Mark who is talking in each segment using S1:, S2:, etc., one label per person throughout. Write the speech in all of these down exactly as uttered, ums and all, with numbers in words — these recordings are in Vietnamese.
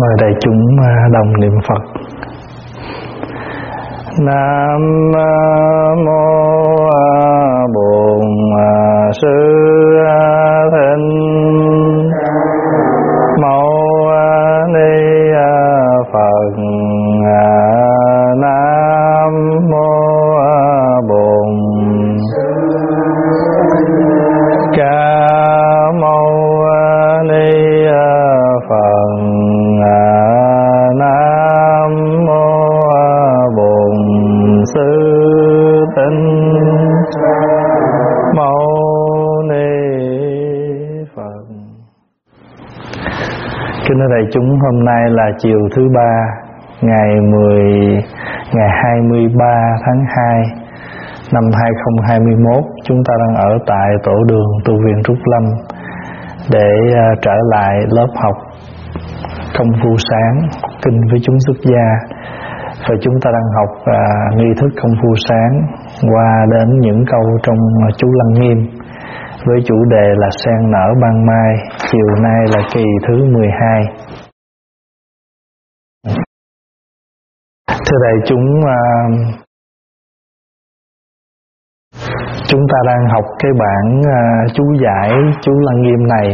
S1: Mời đại chúng đồng niệm Phật. Nam mô Bổn Sư Thích Mâu Ni Phật. Nam mô Bổn Ca Mâu Ni Phật. Nam mô Bổn Sư Thích Mâu Ni Phật. Kính thưa đại chúng, hôm nay là chiều thứ ba, ngày mười ngày hai mươi ba tháng hai năm hai không hai mốt. Chúng ta đang ở tại tổ đường tu viện Trúc Lâm để uh, trở lại lớp học công phu sáng kinh với chúng xuất gia. Và chúng ta đang học uh, nghi thức công phu sáng qua đến những câu trong uh, chú Lăng Nghiêm với chủ đề là sen nở ban mai. Chiều nay là kỳ thứ mười hai. Thưa đại chúng, uh, chúng ta đang học cái bản uh, chú giải chú Lăng Nghiêm này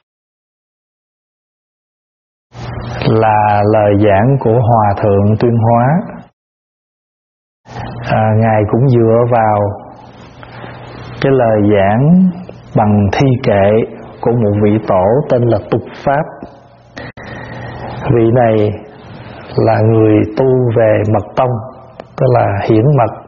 S1: là lời giảng của Hòa Thượng Tuyên Hóa. À, Ngài cũng dựa vào cái lời giảng bằng thi kệ của một vị tổ tên là Tục Pháp. Vị này là người tu về mật tông, tức là hiển mật,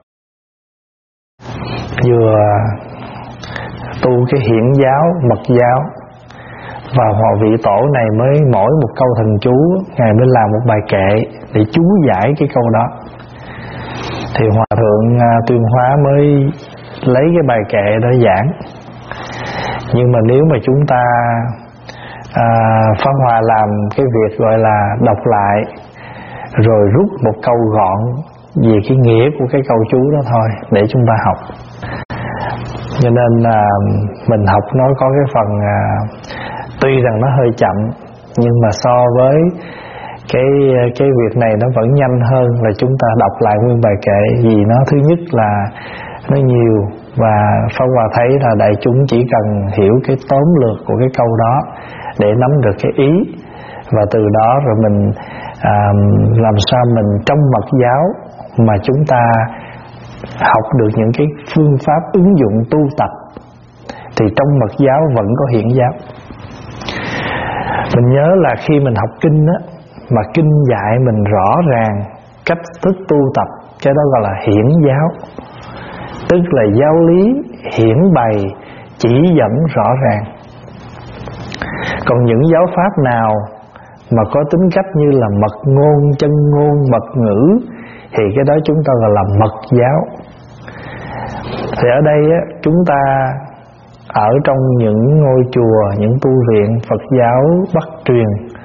S1: vừa tu cái hiển giáo, mật giáo. Và hòa vị tổ này mới mỗi một câu thần chú, Ngài mới làm một bài kệ để chú giải cái câu đó. Thì Hòa Thượng Tuyên Hóa mới lấy cái bài kệ đó giảng. Nhưng mà nếu mà chúng ta à, Pháp Hòa làm cái việc gọi là đọc lại rồi rút một câu gọn về cái nghĩa của cái câu chú đó thôi để chúng ta học. Cho nên à, mình học nó có cái phần à, tuy rằng nó hơi chậm, nhưng mà so với cái cái việc này nó vẫn nhanh hơn là chúng ta đọc lại nguyên bài kệ. Vì nó thứ nhất là nó nhiều, và Pháp Hòa thấy là đại chúng chỉ cần hiểu cái tóm lược của cái câu đó để nắm được cái ý, và từ đó rồi mình à, làm sao mình trong mật giáo mà chúng ta học được những cái phương pháp ứng dụng tu tập, thì trong mật giáo vẫn có hiển giáo. Mình nhớ là khi mình học kinh á, mà kinh dạy mình rõ ràng cách thức tu tập, cái đó gọi là hiển giáo. Tức là giáo lý hiển bày, chỉ dẫn rõ ràng. Còn những giáo pháp nào mà có tính cách như là mật ngôn, chân ngôn, mật ngữ, thì cái đó chúng ta gọi là mật giáo. Thì ở đây á, chúng ta ở trong những ngôi chùa, những tu viện Phật giáo Bắc truyền,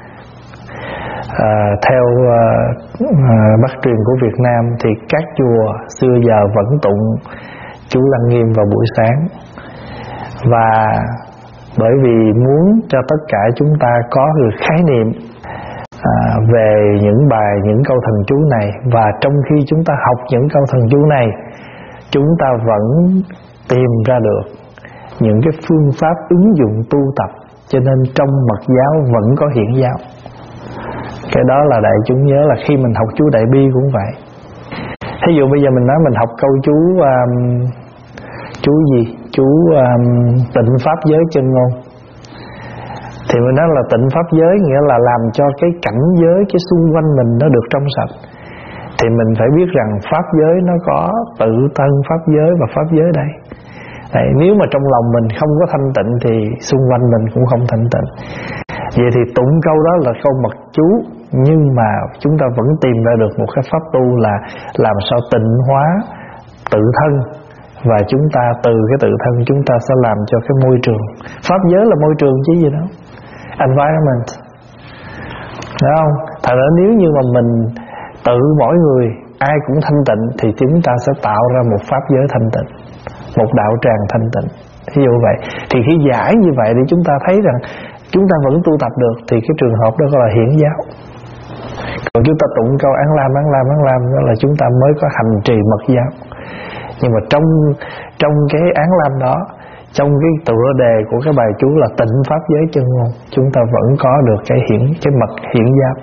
S1: à, theo à, Bắc truyền của Việt Nam, thì các chùa xưa giờ vẫn tụng chú Lăng Nghiêm vào buổi sáng. Và bởi vì muốn cho tất cả chúng ta có được khái niệm à, về những bài, những câu thần chú này, và trong khi chúng ta học những câu thần chú này, chúng ta vẫn tìm ra được những cái phương pháp ứng dụng tu tập. Cho nên trong mật giáo vẫn có hiển giáo. Cái đó là đại chúng nhớ là khi mình học chú Đại Bi cũng vậy. Thí dụ bây giờ mình nói mình học câu chú um, chú gì? Chú um, tịnh pháp giới chân ngôn. Thì mình nói là tịnh pháp giới nghĩa là làm cho cái cảnh giới, cái xung quanh mình nó được trong sạch. Thì mình phải biết rằng pháp giới nó có tự thân pháp giới và pháp giới đây. Đấy, nếu mà trong lòng mình không có thanh tịnh thì xung quanh mình cũng không thanh tịnh. Vậy thì tụng câu đó là câu mật chú, nhưng mà chúng ta vẫn tìm ra được một cái pháp tu là làm sao tịnh hóa tự thân, và chúng ta từ cái tự thân chúng ta sẽ làm cho cái môi trường. Pháp giới là môi trường chứ gì đó, environment, đúng không? Thật ra nếu như mà mình tự mỗi người ai cũng thanh tịnh thì chúng ta sẽ tạo ra một pháp giới thanh tịnh, một đạo tràng thanh tịnh. Ví dụ vậy. Thì khi giải như vậy để chúng ta thấy rằng chúng ta vẫn tu tập được, thì cái trường hợp đó gọi là hiển giáo. Còn chúng ta tụng câu Án Lam Án Lam Án Lam đó là chúng ta mới có hành trì mật giáo. Nhưng mà trong trong cái Án Lam đó, trong cái tựa đề của cái bài chú là Tịnh Pháp Giới Chân Ngôn, chúng ta vẫn có được cái hiển cái mật hiển giáo.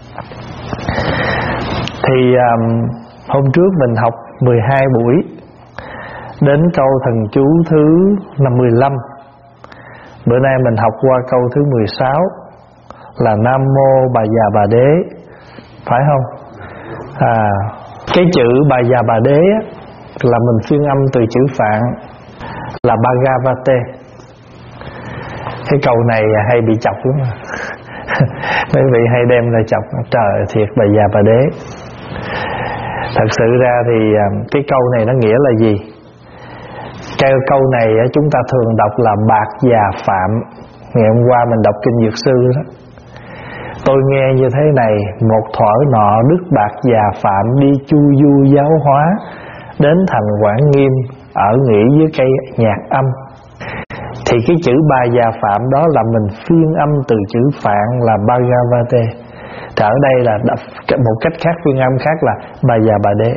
S1: Thì um, hôm trước mình học mười hai buổi, đến câu thần chú thứ năm mươi lăm. Bữa nay mình học qua câu thứ mười sáu là Nam Mô Bà Già Bà Đế, phải không? À, cái chữ Bà Già Bà Đế á, là mình phiên âm từ chữ Phạn là Bhagavate. Cái câu này hay bị chọc lắm mà. Mấy vị hay đem ra chọc, trời thiệt Bà Già Bà Đế. Thật sự ra thì cái câu này nó nghĩa là gì? Cái câu này chúng ta thường đọc là Bạc Già Phạm. Ngày hôm qua mình đọc Kinh Dược Sư đó. Tôi nghe như thế này: một thuở nọ Đức Bạc Già Phạm đi chu du giáo hóa, đến thành Quảng Nghiêm, ở nghỉ dưới cây nhạc âm. Thì cái chữ Bà Già Phạm đó là mình phiên âm từ chữ Phạn là Bhagavate. Thì ở đây là một cách khác, phiên âm khác là Bà Già Bà Đế.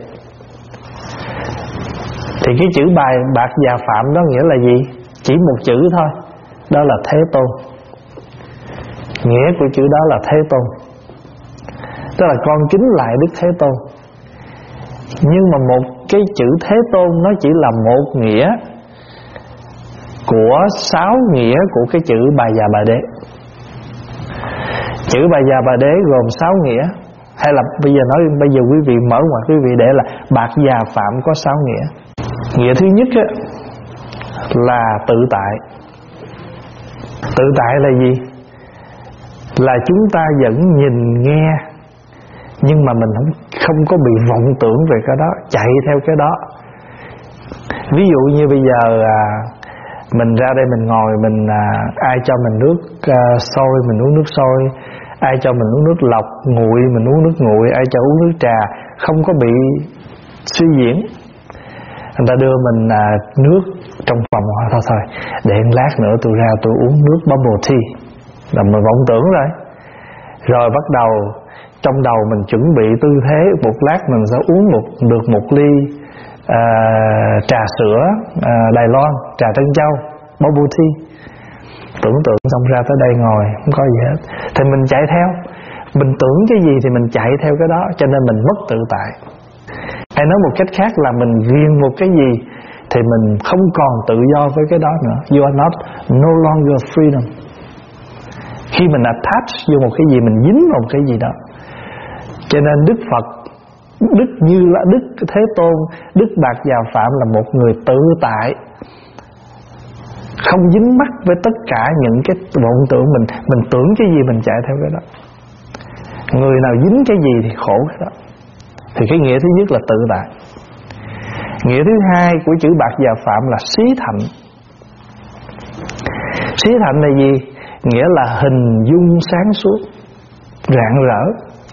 S1: Thì cái chữ bài Bạc Già Phạm đó nghĩa là gì? Chỉ một chữ thôi, đó là Thế Tôn. Nghĩa của chữ đó là Thế Tôn, tức là con kính lại Đức Thế Tôn. Nhưng mà một cái chữ Thế Tôn nó chỉ là một nghĩa của sáu nghĩa của cái chữ Bà Già Bà Đế. Chữ Bà Già Bà Đế gồm sáu nghĩa. Hay là bây giờ nói bây giờ quý vị mở ngoặt quý vị để là Bạc Già Phạm có sáu nghĩa. Nghĩa thứ nhất á, là tự tại. Tự tại là gì? Là chúng ta vẫn nhìn nghe, nhưng mà mình không, không có bị vọng tưởng về cái đó, chạy theo cái đó. Ví dụ như bây giờ à, mình ra đây mình ngồi, mình à, ai cho mình nước à, sôi mình uống nước sôi, ai cho mình uống nước lọc nguội mình uống nước nguội, ai cho uống nước trà, không có bị suy diễn. Người ta đưa mình à, nước trong phòng, thôi thôi để lát nữa tôi ra tôi uống nước bubble tea, là mình vọng tưởng rồi. Rồi bắt đầu trong đầu mình chuẩn bị tư thế, một lát mình sẽ uống một được một ly à, trà sữa à, Đài Loan, trà Trân Châu, bubble tea. Tưởng tượng xong ra tới đây ngồi không có gì hết, thì mình chạy theo. Mình tưởng cái gì thì mình chạy theo cái đó, cho nên mình mất tự tại. Hay nói một cách khác là mình ghiền một cái gì thì mình không còn tự do với cái đó nữa. You are not no longer freedom. Khi mình attach vô một cái gì, mình dính vào một cái gì đó. Cho nên Đức Phật, Đức Như là Đức Thế Tôn, Đức Bạc Già Phạm là một người tự tại, không dính mắc với tất cả những cái vọng tưởng. Mình mình tưởng cái gì mình chạy theo cái đó. Người nào dính cái gì thì khổ cái đó. Thì cái nghĩa thứ nhất là tự tại. Nghĩa thứ hai của chữ Bạc Già Phạm là xí thạnh. Xí thạnh là gì? Nghĩa là hình dung sáng suốt, rạng rỡ.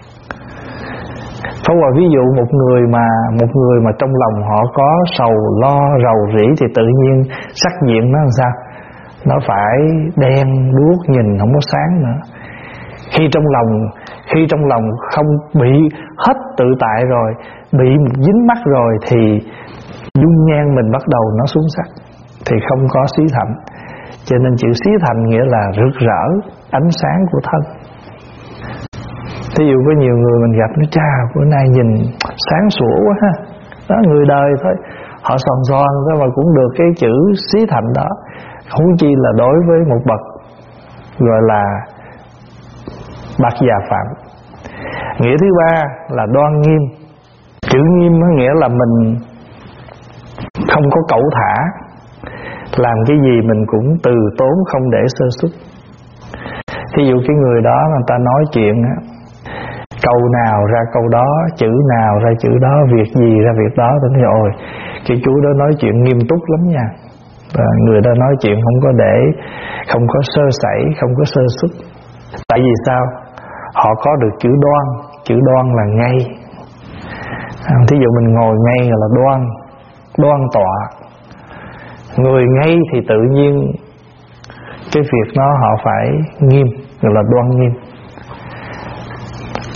S1: Không vào ví dụ một người mà một người mà trong lòng họ có sầu lo rầu rĩ thì tự nhiên sắc diện nó làm sao? Nó phải đen đuốc, nhìn không có sáng nữa. Khi trong lòng khi trong lòng không bị hết tự tại rồi, bị dính mắc rồi thì dung nhan mình bắt đầu nó xuống sắc, thì không có xí thạnh. Cho nên chữ xí thạnh nghĩa là rực rỡ, ánh sáng của thân. Thí dụ có nhiều người mình gặp, nó cha bữa nay nhìn sáng sủa quá ha, đó người đời thôi, họ son son thôi mà cũng được cái chữ xí thạnh đó. Huống chi là đối với một bậc gọi là Bạc Già Phạm. Nghĩa thứ ba là đoan nghiêm. Chữ nghiêm nó nghĩa là mình không có cẩu thả, làm cái gì mình cũng từ tốn, không để sơ suất. Thí dụ cái người đó người ta nói chuyện á, câu nào ra câu đó, chữ nào ra chữ đó, việc gì ra việc đó, tôi nói rồi cái chú đó nói chuyện nghiêm túc lắm nha. Và người đó nói chuyện không có để, không có sơ sẩy, không có sơ suất. Tại vì sao? Họ có được chữ đoan. Chữ đoan là ngay. Thí dụ mình ngồi ngay là đoan, đoan tọa. Người ngay thì tự nhiên cái việc đó họ phải nghiêm, gọi là đoan nghiêm.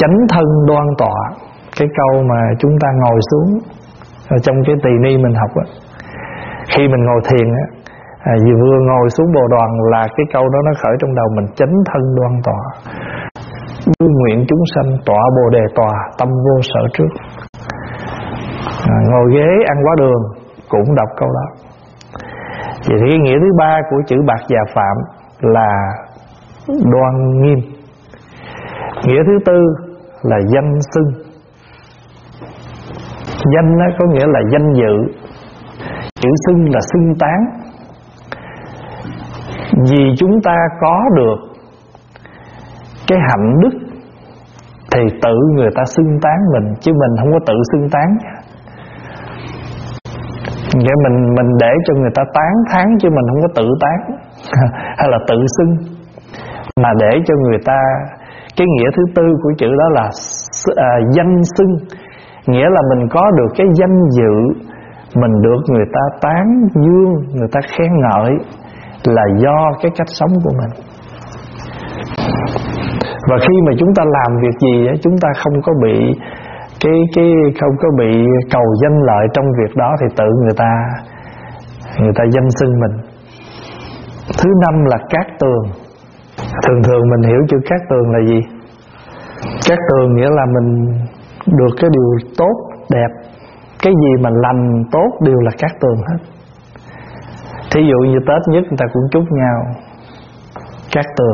S1: chánh thân đoan tọa, cái câu mà chúng ta ngồi xuống ở trong cái tỳ ni mình học á, khi mình ngồi thiền á, à, vừa ngồi xuống bồ đoàn là cái câu đó nó khởi trong đầu mình, chánh thân đoan tọa, đương nguyện chúng sanh tọa bồ đề tòa, tâm vô sở trước. À, ngồi ghế ăn quá đường cũng đọc câu đó. Vậy thì cái nghĩa thứ ba của chữ bạc già phạm là đoan nghiêm. Nghĩa thứ tư là danh xưng. Danh đó có nghĩa là danh dự, chữ xưng là xưng tán. Vì chúng ta có được cái hạnh đức thì tự người ta xưng tán mình, chứ mình không có tự xưng tán. Vậy mình mình để cho người ta tán thán, chứ mình không có tự tán hay là tự xưng, mà để cho người ta. Cái nghĩa thứ tư của chữ đó là à, danh xưng, nghĩa là mình có được cái danh dự, mình được người ta tán dương, người ta khen ngợi là do cái cách sống của mình. Và khi mà chúng ta làm việc gì á, chúng ta không có bị cái cái không có bị cầu danh lợi trong việc đó, thì tự người ta người ta danh xưng mình. Thứ năm là cát tường. Thường thường mình hiểu chữ cát tường là gì? Cát tường nghĩa là mình được cái điều tốt đẹp, cái gì mà lành tốt đều là cát tường hết. Thí dụ như Tết nhất người ta cũng chúc nhau cát tường.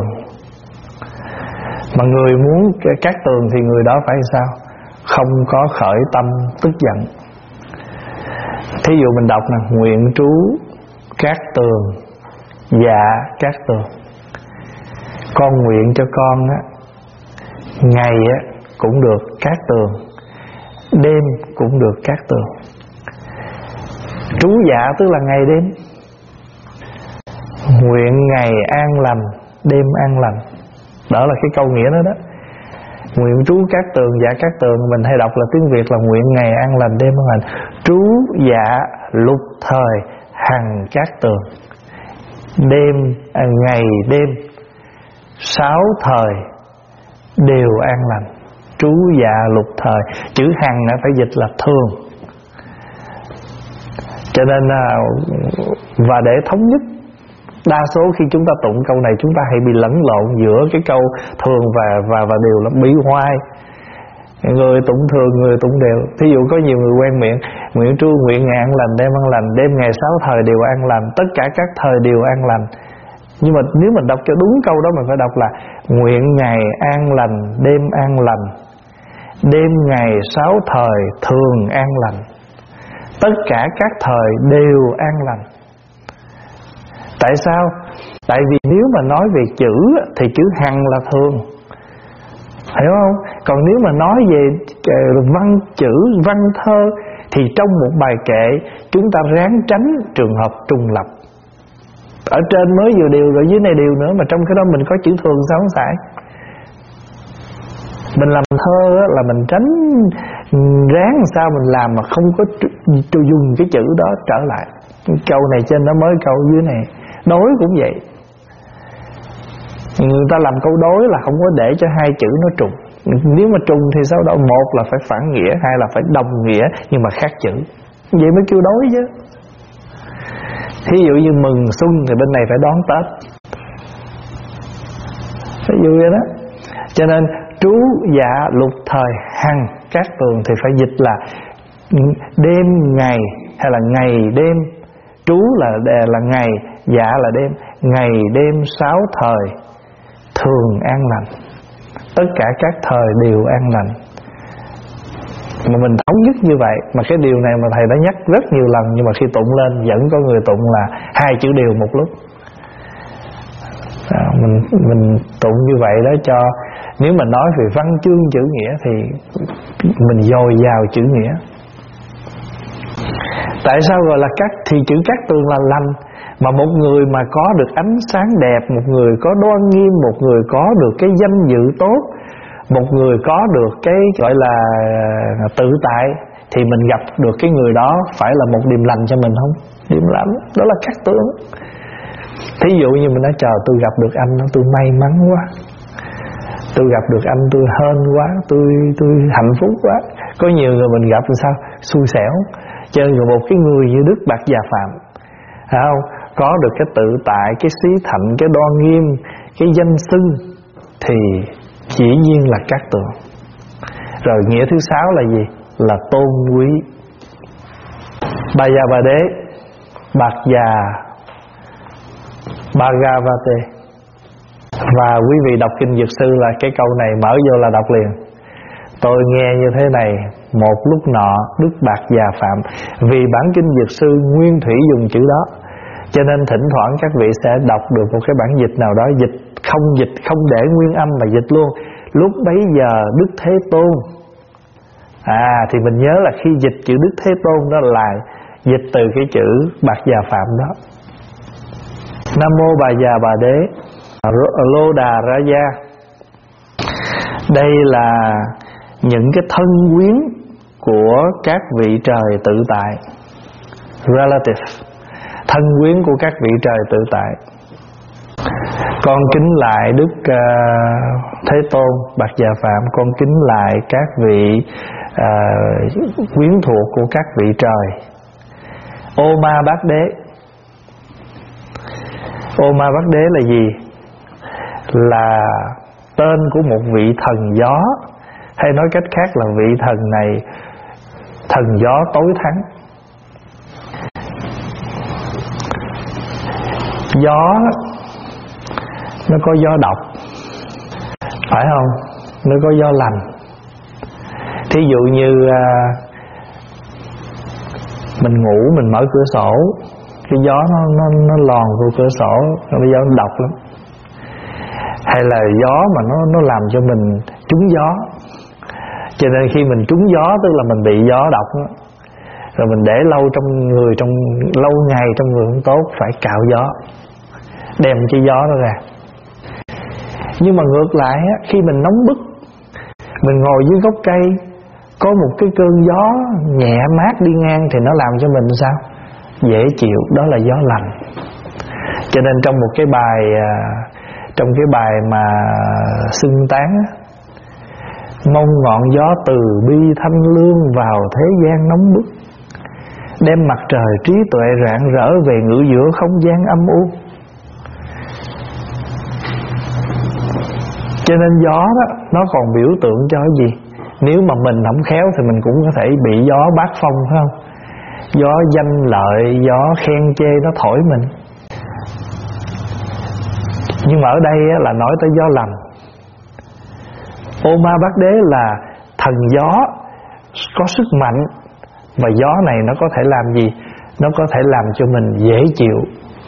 S1: Mà người muốn cát tường thì người đó phải sao? Không có khởi tâm tức giận. Thí dụ mình đọc nè, nguyện trú cát tường, dạ cát tường. Con nguyện cho con á, ngày á cũng được cát tường, đêm cũng được cát tường. Trú dạ tức là ngày đêm. Nguyện ngày an lành, đêm an lành. Đó là cái câu nghĩa đó đó. Nguyện trú cát tường, dạ cát tường, mình hay đọc là tiếng Việt là nguyện ngày an lành, đêm an lành. Trú dạ lục thời hằng cát tường, đêm à, ngày đêm sáu thời đều an lành. Trú dạ lục thời, chữ hằng đã phải dịch là thường. Cho nên và để thống nhất, đa số khi chúng ta tụng câu này chúng ta hay bị lẫn lộn giữa cái câu thường và và và đều là bị hoài. Người tụng thường, người tụng đều. Thí dụ có nhiều người quen miệng nguyện trú nguyện ngày an lành, đêm an lành, đêm ngày sáu thời đều an lành, tất cả các thời đều an lành. Nhưng mà nếu mình đọc cho đúng câu đó, mình phải đọc là nguyện ngày an lành, đêm an lành, đêm ngày sáu thời thường an lành, tất cả các thời đều an lành. Tại sao? Tại vì nếu mà nói về chữ thì chữ hằng là thường, hiểu không? Còn nếu mà nói về văn chữ, văn thơ thì trong một bài kệ chúng ta ráng tránh trường hợp trùng lập. Ở trên mới vừa điều rồi dưới này điều nữa, mà trong cái đó mình có chữ thường sao không xài. Mình làm thơ là mình tránh, ráng làm sao mình làm mà không có dùng cái chữ đó trở lại. Câu này trên nó mới, câu dưới này. Đối cũng vậy. Người ta làm câu đối là không có để cho hai chữ nó trùng. Nếu mà trùng thì sao đó? Một là phải phản nghĩa, hai là phải đồng nghĩa nhưng mà khác chữ. Vậy mới kêu đối chứ. Thí dụ như mừng xuân thì bên này phải đón Tết. Ví dụ vậy đó. Cho nên trú dạ lục thời hằng cát tường thì phải dịch là đêm ngày, hay là ngày đêm. Trú là là ngày, dạ là đêm, ngày đêm sáu thời thường an lành, tất cả các thời đều an lành. Mà mình thống nhất như vậy. Mà cái điều này mà thầy đã nhắc rất nhiều lần, nhưng mà khi tụng lên vẫn có người tụng là hai chữ đều một lúc. à, mình mình tụng như vậy đó, cho nếu mà nói về văn chương chữ nghĩa thì mình dồi dào chữ nghĩa. Tại sao gọi là cát? Thì chữ cát tường là lành. Mà một người mà có được ánh sáng đẹp, một người có đoan nghiêm, một người có được cái danh dự tốt, một người có được cái gọi là tự tại, thì mình gặp được cái người đó phải là một điềm lành cho mình không? Điềm lành, đó là cát tường. Thí dụ như mình nói trời tôi gặp được anh đó, tôi may mắn quá. tôi gặp được anh tôi hên quá, tôi tôi hạnh phúc quá. Có nhiều người mình gặp làm sao xui xẻo. Chơi người một cái người như Đức Bạt Già Phạm, phải không? Có được cái tự tại, cái xí thạnh, cái đoan nghiêm, cái danh xưng, thì chỉ nhiên là Cát Tường. Rồi nghĩa thứ sáu là gì? Là tôn quý. Bà già bà đế, Bạt Già Bhagavate. Và quý vị đọc kinh Dược Sư là cái câu này mở vô là đọc liền. Tôi nghe như thế này, một lúc nọ Đức Bạt Già Phạm. Vì bản kinh Dược Sư nguyên thủy dùng chữ đó, cho nên thỉnh thoảng các vị sẽ đọc được một cái bản dịch nào đó, dịch không dịch không để nguyên âm mà dịch luôn. Lúc bấy giờ Đức Thế Tôn, à thì mình nhớ là khi dịch chữ Đức Thế Tôn đó là dịch từ cái chữ Bạt Già Phạm đó. Nam mô Bà Già Bà Đế Lô Đà Raja. Đây là những cái thân quyến của các vị trời tự tại, relative, thân quyến của các vị trời tự tại. Con kính lại Đức uh, Thế Tôn Bạt Già Phạm, con kính lại các vị uh, quyến thuộc của các vị trời. Ô Ma Bát Đế. Ô Ma Bát Đế là gì? Là tên của một vị thần gió, hay nói cách khác là vị thần này thần gió tối thắng. Gió nó có gió độc, phải không? Nó có gió lành. Thí dụ như à, mình ngủ mình mở cửa sổ, cái gió nó nó nó lòn vô cửa sổ, nó gió nó độc lắm. Hay là gió mà nó nó làm cho mình trúng gió, cho nên khi mình trúng gió tức là mình bị gió độc đó. Rồi mình để lâu trong người, trong lâu ngày trong người không tốt, phải cạo gió, đem cái gió đó ra. Nhưng mà ngược lại á, khi mình nóng bức, mình ngồi dưới gốc cây, có một cái cơn gió nhẹ mát đi ngang thì nó làm cho mình sao? Dễ chịu, đó là gió lành. Cho nên trong một cái bài trong cái bài mà xưng tán á, mong ngọn gió từ bi thanh lương vào thế gian nóng bức, đem mặt trời trí tuệ rạng rỡ về ngự giữa không gian âm u. Cho nên gió đó nó còn biểu tượng cho cái gì? Nếu mà mình không khéo thì mình cũng có thể bị gió bát phong, phải không? Gió danh lợi, gió khen chê nó thổi mình. Nhưng mà ở đây là nói tới gió lành. Ô Ma Bát Đế là thần gió có sức mạnh, và gió này nó có thể làm gì? Nó có thể làm cho mình dễ chịu.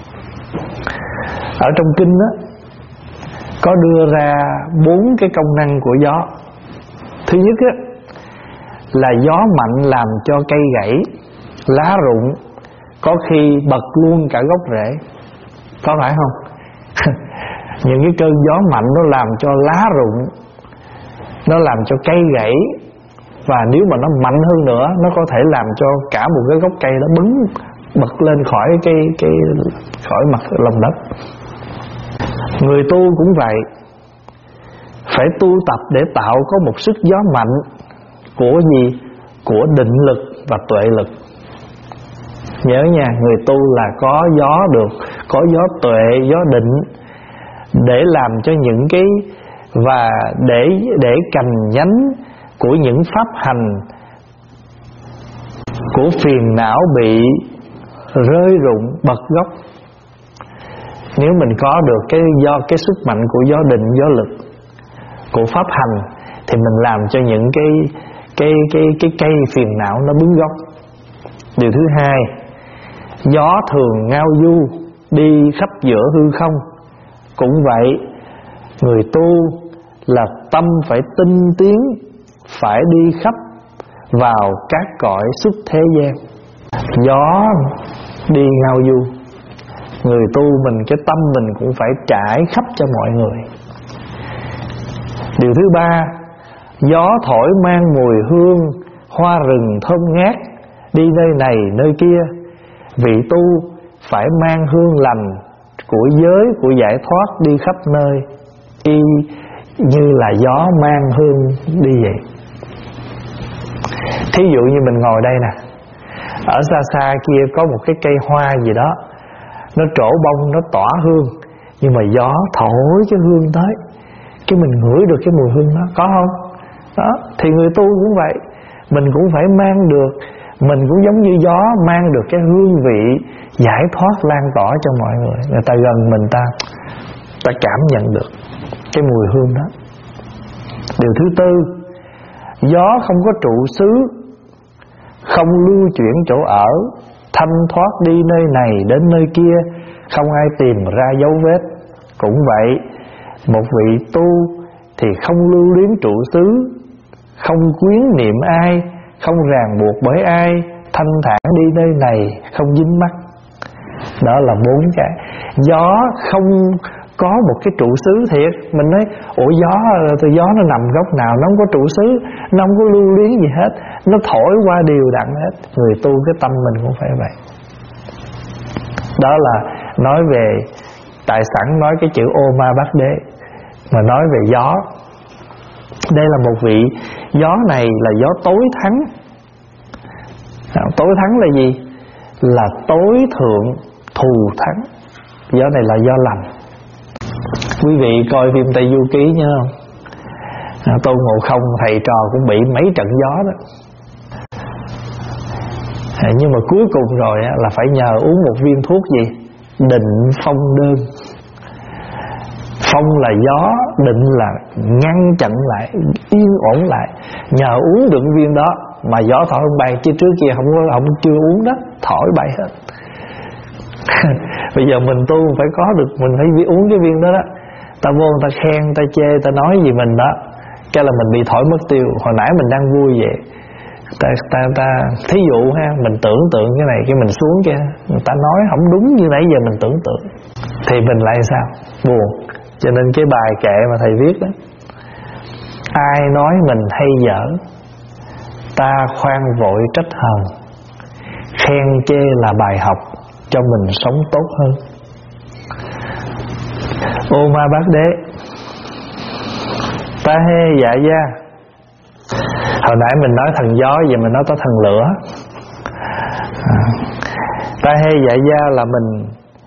S1: Ở trong kinh đó có đưa ra bốn cái công năng của gió. Thứ nhất á, là gió mạnh làm cho cây gãy, lá rụng, có khi bật luôn cả gốc rễ, có phải không? Những cái cơn gió mạnh nó làm cho lá rụng, nó làm cho cây gãy, và nếu mà nó mạnh hơn nữa, nó có thể làm cho cả một cái gốc cây nó bứng bật lên khỏi cái cái khỏi mặt lòng đất. Người tu cũng vậy, phải tu tập để tạo có một sức gió mạnh của gì? Của định lực và tuệ lực. Nhớ nha, người tu là có gió được, có gió tuệ, gió định, để làm cho những cái và để để cành nhánh của những pháp hành của phiền não bị rơi rụng bật gốc. Nếu mình có được cái do cái sức mạnh của gió định, gió lực, của pháp hành, thì mình làm cho những cái cái cái cái cây phiền não nó bứng gốc. Điều thứ hai, gió thường ngao du đi khắp giữa hư không. Cũng vậy, người tu là tâm phải tinh tiến, phải đi khắp vào các cõi xuất thế gian. Gió đi ngao du, người tu mình, cái tâm mình cũng phải trải khắp cho mọi người. Điều thứ ba, gió thổi mang mùi hương hoa rừng thơm ngát, đi nơi này nơi kia. Vị tu phải mang hương lành của giới, của giải thoát đi khắp nơi, y như là gió mang hương đi vậy. Thí dụ như mình ngồi đây nè, ở xa xa kia có một cái cây hoa gì đó, nó trổ bông, nó tỏa hương, nhưng mà gió thổi cái hương tới, cái mình ngửi được cái mùi hương đó, có không? Đó, thì người tu cũng vậy, mình cũng phải mang được, mình cũng giống như gió mang được cái hương vị giải thoát lan tỏa cho mọi người. Người ta gần mình, ta ta cảm nhận được cái mùi hương đó. Điều thứ tư, gió không có trụ xứ, không lưu chuyển chỗ ở, thanh thoát đi nơi này đến nơi kia, không ai tìm ra dấu vết. Cũng vậy, một vị tu thì không lưu luyến trụ xứ, không quyến niệm ai, không ràng buộc bởi ai, thanh thản đi nơi này, không dính mắc. Đó là bốn cái. Gió không có một cái trụ xứ thiệt. Mình nói ủa gió từ gió nó nằm góc nào, nó không có trụ xứ, nó không có lưu luyến gì hết, nó thổi qua đều đặn hết. Người tu cái tâm mình cũng phải vậy. Đó là nói về, tại sẵn nói cái chữ ô ma bát đế, mà nói về gió. Đây là một vị gió này là gió tối thắng. Tối thắng là gì? Là tối thượng thù thắng. Gió này là gió lành. Quý vị coi phim Tây Du Ký nhớ không? à, Tôn Ngộ Không thầy trò cũng bị mấy trận gió đó. à, Nhưng mà cuối cùng rồi á, là phải nhờ uống một viên thuốc gì? Định phong đơn. Phong là gió, định là ngăn chặn lại, yên ổn lại. Nhờ uống được viên đó mà gió thổi không bay, chứ trước kia không có, không chưa uống đó, thổi bay hết. Bây giờ mình tu phải có được, mình phải uống cái viên đó đó. Ta vô người ta khen, ta chê, ta nói gì mình đó, cái là mình bị thổi mất tiêu. Hồi nãy mình đang vui vậy, ta, ta, ta thí dụ ha, mình tưởng tượng cái này, cái mình xuống kia, người ta nói không đúng như nãy giờ mình tưởng tượng, thì mình lại sao? Buồn. Cho nên cái bài kệ mà thầy viết đó, ai nói mình hay dở, ta khoan vội trách hờn, khen chê là bài học cho mình sống tốt hơn. Ô ma bát đế, ta hê dạ gia. Hồi nãy mình nói thần gió, giờ mình nói tới thần lửa. à, Ta hê dạ gia là mình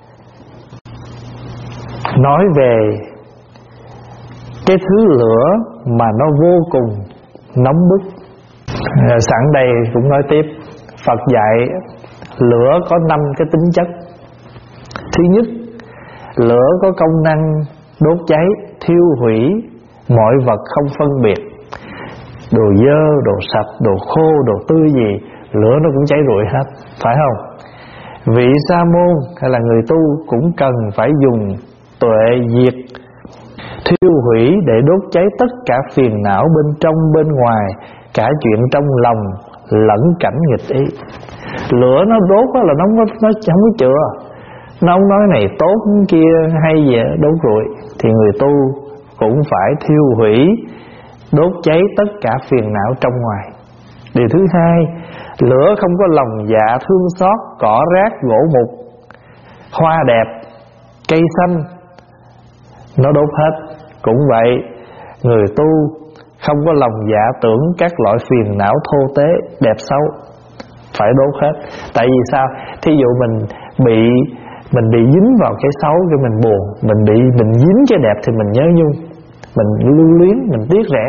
S1: nói về cái thứ lửa mà nó vô cùng nóng bức. à, Sẵn đây cũng nói tiếp, Phật dạy lửa có năm cái tính chất. Thứ nhất, lửa có công năng đốt cháy, thiêu hủy mọi vật không phân biệt. Đồ dơ, đồ sạch, đồ khô, đồ tươi gì, lửa nó cũng cháy rụi hết, phải không? Vị sa môn hay là người tu cũng cần phải dùng tuệ diệt, thiêu hủy để đốt cháy tất cả phiền não bên trong bên ngoài, cả chuyện trong lòng lẫn cảnh nghịch ý. Lửa nó đốt là nó không có, nó không có chữa, nó không nói này tốt kia hay gì, đốt rụi. Thì người tu cũng phải thiêu hủy, đốt cháy tất cả phiền não trong ngoài. Điều thứ hai, lửa không có lòng dạ thương xót cỏ rác gỗ mục, hoa đẹp, cây xanh, nó đốt hết. Cũng vậy, người tu không có lòng dạ tưởng các loại phiền não thô tế, đẹp xấu, phải đốt hết. Tại vì sao? Thí dụ mình bị Mình bị dính vào cái xấu, cái mình buồn. Mình bị mình dính cái đẹp thì mình nhớ nhung, mình lưu luyến, mình tiếc rẻ.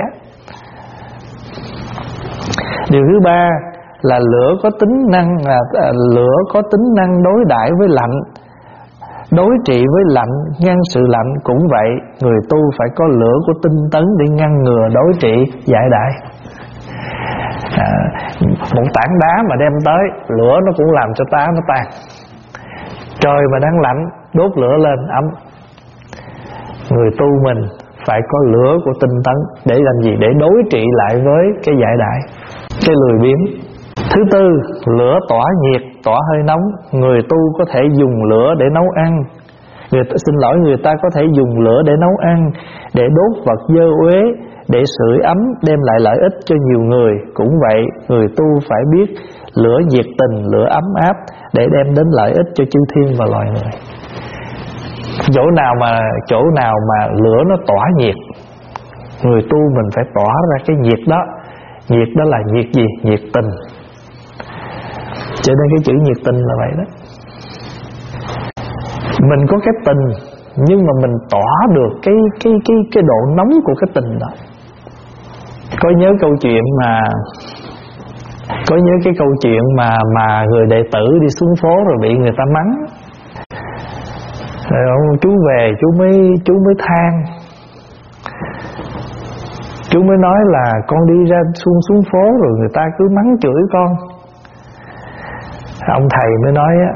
S1: Điều thứ ba là lửa có tính năng là à, lửa có tính năng đối đãi với lạnh, đối trị với lạnh, ngăn sự lạnh. Cũng vậy, người tu phải có lửa của tinh tấn để ngăn ngừa, đối trị, giải đãi. à, Một tảng đá mà đem tới, lửa nó cũng làm cho đá nó tan. Trời mà đang lạnh, đốt lửa lên ấm. Người tu mình phải có lửa của tinh tấn để làm gì? Để đối trị lại với cái giải đãi, cái lười biếng. Thứ tư, lửa tỏa nhiệt, tỏa hơi nóng. Người tu có thể dùng lửa để nấu ăn. Người ta, xin lỗi, người ta có thể dùng lửa để nấu ăn, để đốt vật dơ uế, để sưởi ấm, đem lại lợi ích cho nhiều người. Cũng vậy, người tu phải biết lửa nhiệt tình, lửa ấm áp để đem đến lợi ích cho chư thiên và loài người. Chỗ nào mà chỗ nào mà lửa nó tỏa nhiệt, người tu mình phải tỏa ra cái nhiệt đó. Nhiệt đó là nhiệt gì? Nhiệt tình. Cho nên cái chữ nhiệt tình là vậy đó. Mình có cái tình, nhưng mà mình tỏa được cái cái cái cái độ nóng của cái tình đó. Có nhớ câu chuyện mà Có nhớ cái câu chuyện mà mà người đệ tử đi xuống phố rồi bị người ta mắng. Rồi ông chú về chú mới chú mới than, chú mới nói là con đi ra xuống xuống phố rồi người ta cứ mắng chửi con. Ông thầy mới nói á,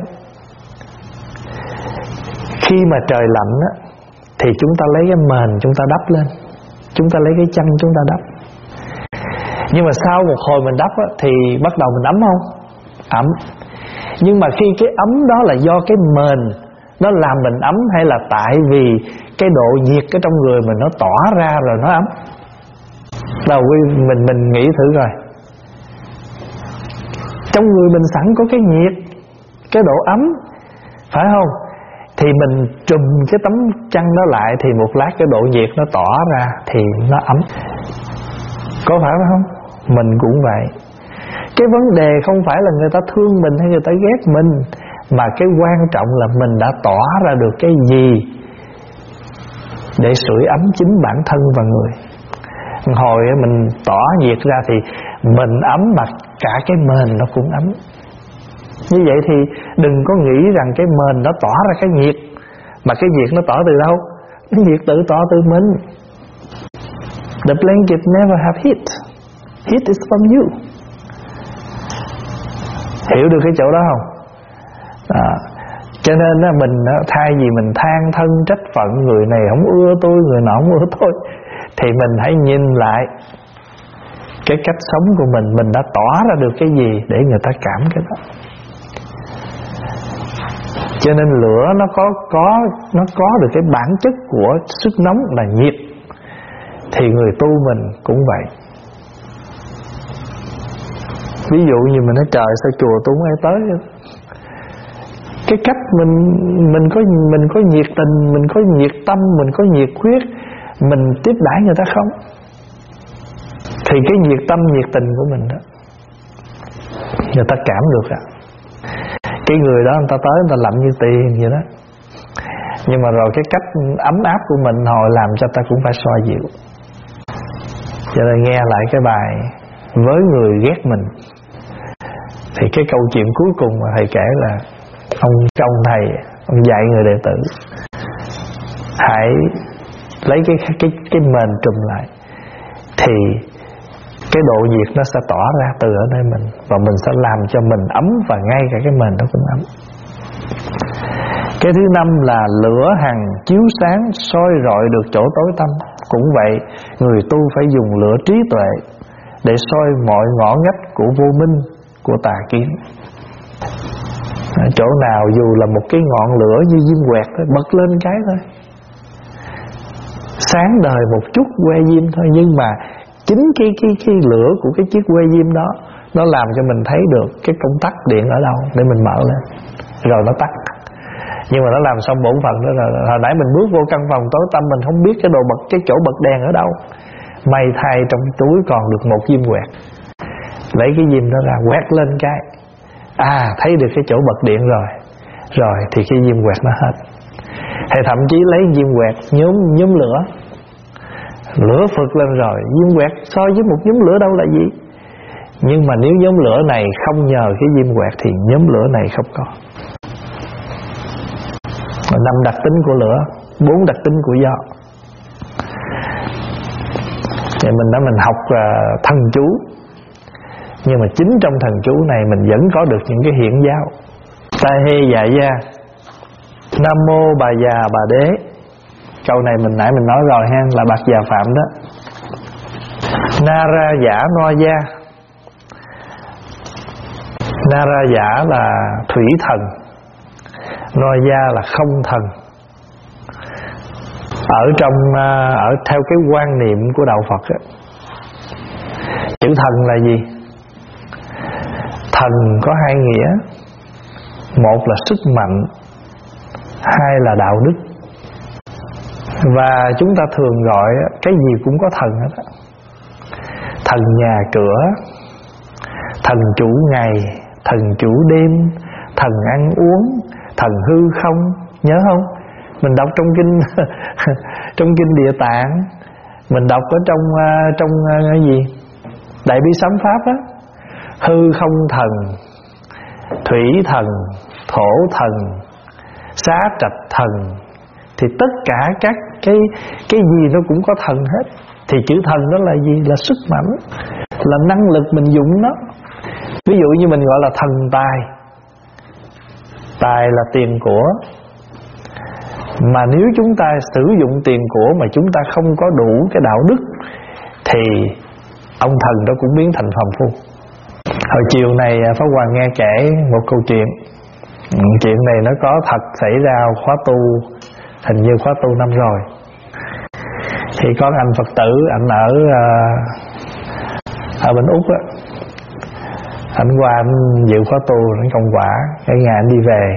S1: khi mà trời lạnh á thì chúng ta lấy cái mền chúng ta đắp lên, chúng ta lấy cái chăn chúng ta đắp. Nhưng mà sau một hồi mình đắp á, thì bắt đầu mình ấm không? Ấm. Nhưng mà khi cái ấm đó là do cái mền nó làm mình ấm, hay là tại vì cái độ nhiệt ở trong người mình nó tỏa ra rồi nó ấm? Đầu mình mình nghĩ thử rồi. Trong người mình sẵn có cái nhiệt, cái độ ấm, phải không? Thì mình trùm cái tấm chăn đó lại thì một lát cái độ nhiệt nó tỏa ra thì nó ấm. Có phải không? Mình cũng vậy. Cái vấn đề không phải là người ta thương mình hay người ta ghét mình, mà cái quan trọng là mình đã tỏa ra được cái gì để sưởi ấm chính bản thân và người. Hồi mình tỏa nhiệt ra thì mình ấm mà cả cái mền nó cũng ấm. Như vậy thì đừng có nghĩ rằng cái mền nó tỏa ra cái nhiệt, mà cái nhiệt nó tỏa từ đâu? Cái nhiệt tự tỏa từ mình. The blanket never have heat. Heat is from you. Hiểu được cái chỗ đó không? À, cho nên á, mình thay vì mình than thân trách phận người này không ưa tôi, người nọ không ưa tôi, thì mình hãy nhìn lại cái cách sống của mình, mình đã tỏa ra được cái gì để người ta cảm cái đó. Cho nên lửa nó có có nó có được cái bản chất của sức nóng là nhiệt, thì người tu mình cũng vậy. Ví dụ như mình nói trời sao chùa tôi không ai tới, cái cách mình mình có mình có nhiệt tình, mình có nhiệt tâm, mình có nhiệt huyết, mình tiếp đãi người ta không, thì cái nhiệt tâm nhiệt tình của mình đó người ta cảm được ạ. Cái người đó người ta tới người ta lạnh như tiền vậy đó, nhưng mà rồi cái cách ấm áp của mình hồi làm cho ta cũng phải xoa dịu. Cho nên nghe lại cái bài với người ghét mình, thì cái câu chuyện cuối cùng mà thầy kể là ông ông thầy ông dạy người đệ tử hãy lấy cái cái cái mền trùm lại, thì cái độ nhiệt nó sẽ tỏa ra từ ở nơi mình, và mình sẽ làm cho mình ấm, và ngay cả cái mền nó cũng ấm. Cái thứ năm là lửa hằng chiếu sáng soi rọi được chỗ tối tăm. Cũng vậy, người tu phải dùng lửa trí tuệ để soi mọi ngõ ngách của vô minh, của tà kiến. Chỗ nào dù là một cái ngọn lửa như diêm quẹt thôi, bật lên cái thôi, sáng đời một chút que diêm thôi, nhưng mà chính cái cái cái lửa của cái chiếc que diêm đó nó làm cho mình thấy được cái công tắc điện ở đâu để mình mở lên, rồi nó tắt. Nhưng mà nó làm xong bổn phận đó rồi. Hồi nãy mình bước vô căn phòng tối tăm, mình không biết cái đồ bật, cái chỗ bật đèn ở đâu, may thay trong túi còn được một diêm quẹt, lấy cái diêm đó ra quẹt lên cái, à thấy được cái chỗ bật điện rồi, rồi thì cái diêm quẹt nó hết. Hay thậm chí lấy diêm quẹt nhóm nhóm lửa, lửa phực lên rồi, diêm quẹt so với một nhóm lửa đâu là gì. Nhưng mà nếu nhóm lửa này không nhờ cái diêm quẹt thì nhóm lửa này không có. Năm đặc tính của lửa, bốn đặc tính của gió. Vậy mình đã mình học uh, thần chú, nhưng mà chính trong thần chú này mình vẫn có được những cái hiện giáo. Ta hê dạ gia, nam mô bà già bà đế. Câu này mình nãy mình nói rồi ha, là bạc già phạm đó. Na ra giả no gia. Na ra giả là thủy thần, no gia là không thần. Ở trong ở theo cái quan niệm của đạo Phật á, chữ thần là gì? Thần có hai nghĩa, một là sức mạnh, hai là đạo đức. Và chúng ta thường gọi cái gì cũng có thần hết á. Thần nhà cửa, thần chủ ngày, thần chủ đêm, thần ăn uống, thần hư không. Nhớ không? Mình đọc trong kinh trong kinh Địa Tạng, mình đọc ở trong uh, trong uh, cái gì Đại Bi Sám Pháp á, hư không thần, thủy thần, thổ thần, xá trạch thần. Thì tất cả các cái cái gì nó cũng có thần hết. Thì chữ thần đó là gì? Là sức mạnh, là năng lực mình dùng nó. Ví dụ như mình gọi là thần tài. Tài là tiền của. Mà nếu chúng ta sử dụng tiền của mà chúng ta không có đủ cái đạo đức thì ông thần đó cũng biến thành phàm phu. Hồi chiều này Pháp Hòa nghe kể một câu chuyện. Chuyện này nó có thật xảy ra khóa tu, hình như khóa tu năm rồi. Thì có anh Phật tử, anh ở ở bên Úc á, anh qua anh dự khóa tu, anh công quả, cái ngày anh đi về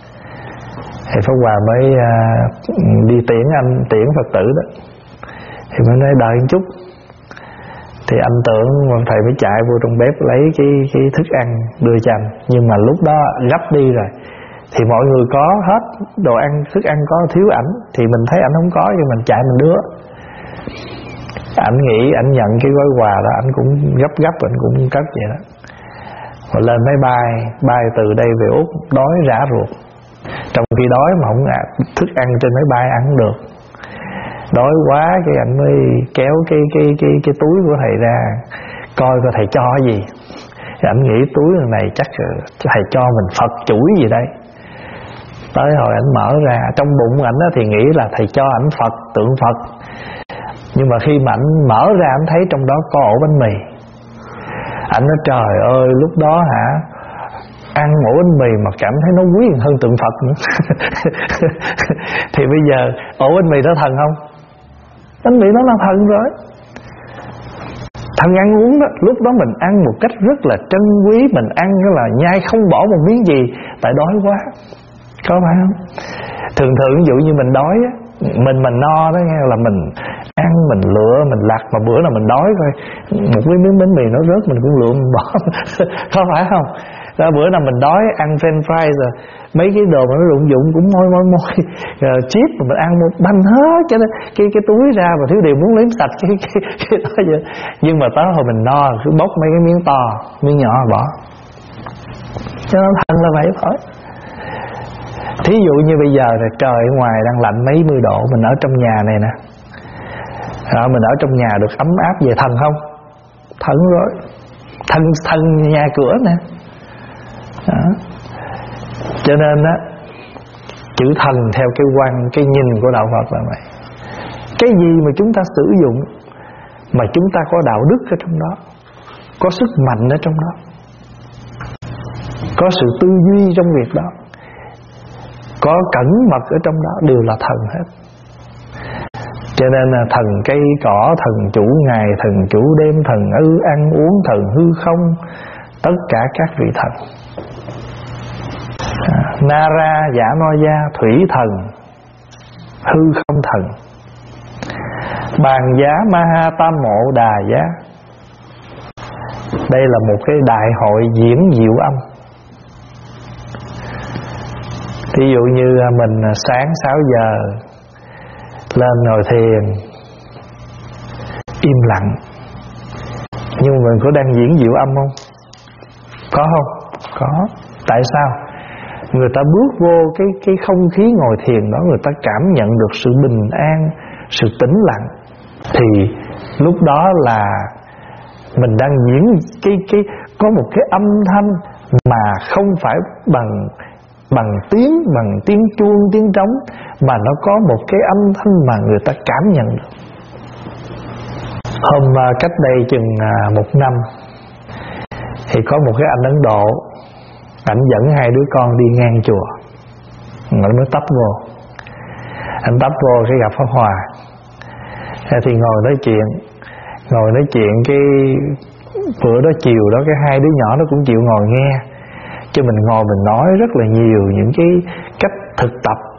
S1: thì Pháp Hòa mới uh, đi tiễn anh, tiễn Phật tử đó. Thì mới nói đợi một chút. Thì anh tưởng thầy mới chạy vô trong bếp lấy cái cái thức ăn đưa cho anh. Nhưng mà lúc đó gấp đi rồi. Thì mọi người có hết đồ ăn, thức ăn có, thiếu ảnh. Thì mình thấy ảnh không có, thì mình chạy mình đưa. Ảnh nghĩ ảnh nhận cái gói quà đó, ảnh cũng gấp gấp, ảnh cũng cất vậy đó. Rồi lên máy bay, bay từ đây về Úc, đói rã ruột. Trong khi đói mà không à, thức ăn trên máy bay ăn không được. Đói quá cái anh mới kéo cái cái cái cái túi của thầy ra coi coi thầy cho gì. Thì anh nghĩ túi này chắc thầy cho mình Phật chuỗi gì đây. Tới hồi anh mở ra, trong bụng ảnh thì nghĩ là thầy cho ảnh Phật, tượng Phật. Nhưng mà khi mà ảnh mở ra, anh thấy trong đó có ổ bánh mì. Anh nói trời ơi, lúc đó hả, ăn ổ bánh mì mà cảm thấy nó quý hơn tượng Phật nữa. Thì bây giờ ổ bánh mì đó thần không? Bánh mì đó là thần rồi. Thần ăn uống đó, lúc đó mình ăn một cách rất là trân quý. Mình ăn đó là nhai không bỏ một miếng gì, tại đói quá. Có phải không? Thường thường ví dụ như mình đói á, mình mình no đó nghe là mình ăn, mình lựa, mình lặt. Mà bữa nào mình đói coi một cái miếng bánh mì nó rớt mình cũng lựa mình bỏ. Có phải không? Đó, bữa nào mình đói ăn french fries rồi mấy cái đồ mà nó rụng dụng cũng môi môi môi rồi chip mà mình ăn một banh hết cho nên cái cái túi ra mà thiếu điều muốn liếm sạch cái cái, cái đó vậy. Nhưng mà tới hồi mình no cứ bóc mấy cái miếng to, miếng nhỏ bỏ. Cho nên thành là vậy thôi. Thí dụ như bây giờ thì trời ở ngoài đang lạnh mấy mươi độ, mình ở trong nhà này nè, à, mình ở trong nhà được ấm áp về thần không? Thần rồi. Thần thần nhà cửa nè. Đó. Cho nên á, chữ thần theo cái quan, cái nhìn của đạo Phật là vậy. Cái gì mà chúng ta sử dụng mà chúng ta có đạo đức ở trong đó, có sức mạnh ở trong đó, có sự tư duy trong việc đó, có cẩn mật ở trong đó, đều là thần hết. Cho nên là thần cây cỏ, thần chủ ngày, thần chủ đêm, thần ư ăn uống, thần hư không, tất cả các vị thần. à, Nara, Giả Noya, thủy thần, hư không thần, bàn giá, Maha Tam Mộ, Đà giá. Đây là một cái đại hội diễn diệu âm. Ví dụ như mình sáng sáu giờ lên ngồi thiền im lặng, nhưng mà mình có đang diễn diệu âm không? Có không? Có. Tại sao? Người ta bước vô cái cái không khí ngồi thiền đó, người ta cảm nhận được sự bình an, sự tĩnh lặng. Thì lúc đó là mình đang diễn cái cái có một cái âm thanh mà không phải bằng bằng tiếng, bằng tiếng chuông, tiếng trống, mà nó có một cái âm thanh mà người ta cảm nhận được. Hôm cách đây chừng một năm thì có một cái anh Ấn Độ, ảnh dẫn hai đứa con đi ngang chùa, ảnh mới tấp vô, anh tấp vô cái gặp Pháp Hòa, thì ngồi nói chuyện, ngồi nói chuyện cái bữa đó chiều đó cái hai đứa nhỏ nó cũng chịu ngồi nghe. Chứ mình ngồi mình nói rất là nhiều những cái cách thực tập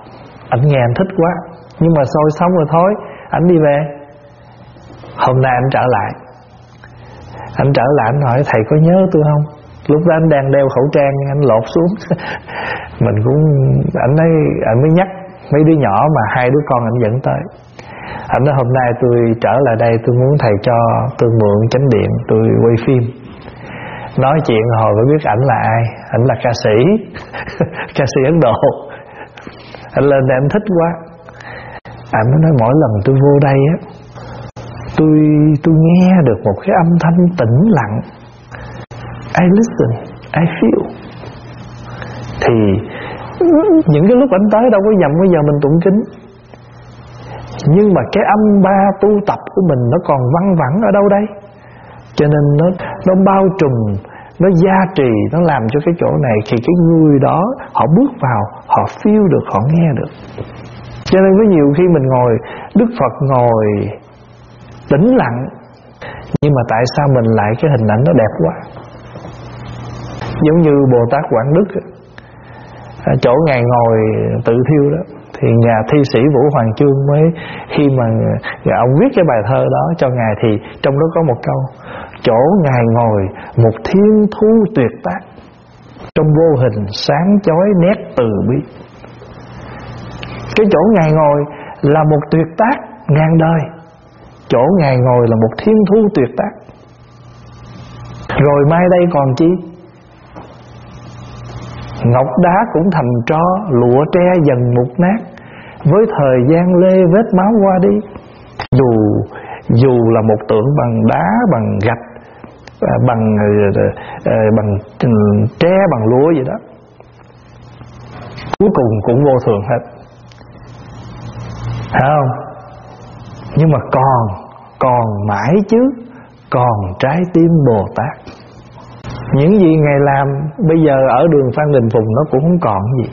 S1: Ảnh nghe anh thích quá, nhưng mà rồi xong rồi thôi, ảnh đi về. Hôm nay anh trở lại, anh trở lại anh hỏi thầy có nhớ tôi không? Lúc đó anh đang đeo khẩu trang, anh lột xuống. Mình cũng, anh ấy, anh mới nhắc mấy đứa nhỏ mà hai đứa con anh dẫn tới. Anh nói hôm nay tôi trở lại đây, tôi muốn thầy cho tôi mượn chánh điện, tôi quay phim. Nói chuyện hồi mới biết ảnh là ai. Ảnh là ca sĩ ca sĩ Ấn Độ. Anh lên đây anh thích quá. Ảnh mới nói mỗi lần tôi vô đây á, Tôi tôi nghe được một cái âm thanh tĩnh lặng. I listen, I feel. Thì những cái lúc anh tới đâu có nhầm bây giờ mình tụng kinh, nhưng mà cái âm ba tu tập của mình nó còn văng vẳng ở đâu đây. Cho nên nó nó bao trùm, nó gia trì, nó làm cho cái chỗ này thì cái người đó họ bước vào, họ feel được, họ nghe được. Cho nên có nhiều khi mình ngồi, Đức Phật ngồi tĩnh lặng, nhưng mà tại sao mình lại cái hình ảnh nó đẹp quá. Giống như Bồ Tát Quảng Đức, chỗ Ngài ngồi tự thiêu đó, thì nhà thi sĩ Vũ Hoàng Chương mới, khi mà ông viết cái bài thơ đó cho Ngài, thì trong đó có một câu: chỗ Ngài ngồi một thiên thu tuyệt tác, trong vô hình sáng chói nét từ bi. Cái chỗ Ngài ngồi là một tuyệt tác ngàn đời, chỗ Ngài ngồi là một thiên thu tuyệt tác. Rồi mai đây còn chi? Ngọc đá cũng thành tro, lụa tre dần mục nát, với thời gian lê vết máu qua đi. Dù dù là một tượng bằng đá, bằng gạch, bằng bằng tre, bằng lúa gì đó, cuối cùng cũng vô thường hết, phải không? Nhưng mà còn còn mãi chứ, còn trái tim Bồ Tát. Những gì Ngài làm bây giờ ở đường Phan Đình Phùng nó cũng không còn gì.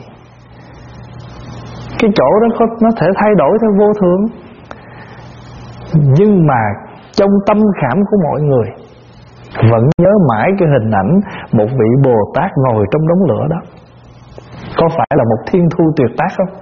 S1: Cái chỗ đó có, nó thể thay đổi theo vô thường, nhưng mà trong tâm khảm của mọi người vẫn nhớ mãi cái hình ảnh một vị Bồ Tát ngồi trong đống lửa đó. Có phải là một thiên thu tuyệt tác không?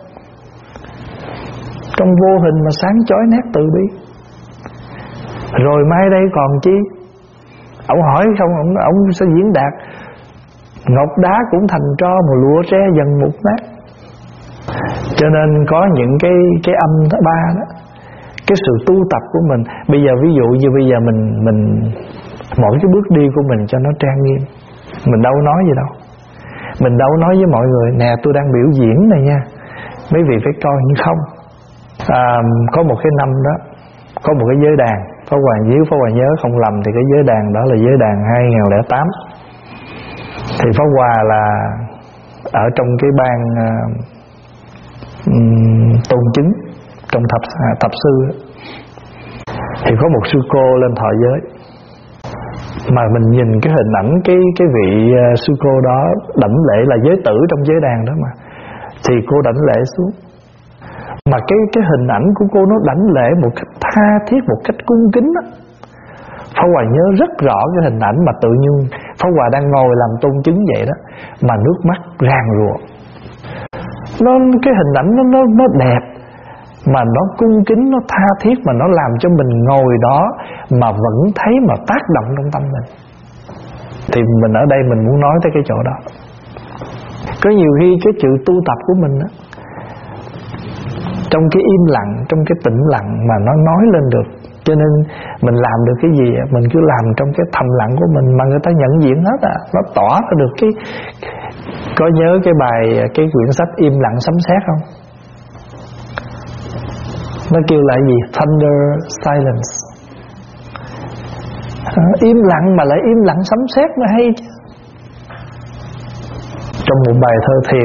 S1: Trong vô hình mà sáng chói nét từ bi. Rồi mai đây còn chi? Ông hỏi không, ông, ông sẽ diễn đạt: ngọc đá cũng thành tro, mà lụa tre dần mục nát. Cho nên có những cái cái âm thứ ba đó, cái sự tu tập của mình. Bây giờ ví dụ như bây giờ mình mình mỗi cái bước đi của mình cho nó trang nghiêm, mình đâu nói gì đâu. Mình đâu nói với mọi người: nè tôi đang biểu diễn này nha, mấy vị phải coi. Nhưng không, à, có một cái năm đó, có một cái giới đàn, Pháp Hòa Nhíu, Pháp Hòa nhớ không lầm thì cái giới đàn đó là giới đàn hai không không tám. Thì Pháp Hòa là ở trong cái ban uh, um, tôn chứng trong thập, à, thập sư đó. Thì có một sư cô lên thọ giới, mà mình nhìn cái hình ảnh cái cái vị uh, sư cô đó đảnh lễ, là giới tử trong giới đàn đó mà, thì cô đảnh lễ xuống. Mà cái cái hình ảnh của cô nó đảnh lễ một cách tha thiết, một cách cung kính đó. Pháp Hòa nhớ rất rõ cái hình ảnh mà tự nhiên Pháp Hòa đang ngồi làm tôn chứng vậy đó, mà nước mắt ràn rụa. Nó cái hình ảnh nó nó nó đẹp, mà nó cung kính, nó tha thiết, mà nó làm cho mình ngồi đó mà vẫn thấy mà tác động trong tâm mình. Thì mình ở đây mình muốn nói tới cái chỗ đó. Có nhiều khi cái sự tu tập của mình đó, trong cái im lặng, trong cái tĩnh lặng mà nó nói lên được. Cho nên mình làm được cái gì mình cứ làm trong cái thầm lặng của mình, mà người ta nhận diện hết à. Nó tỏ ra được cái. Có nhớ cái bài, cái quyển sách Im lặng sấm sét không? Nó kêu là gì? Thunder silence. à, Im lặng mà lại im lặng sấm sét mới hay chứ. Trong một bài thơ thiền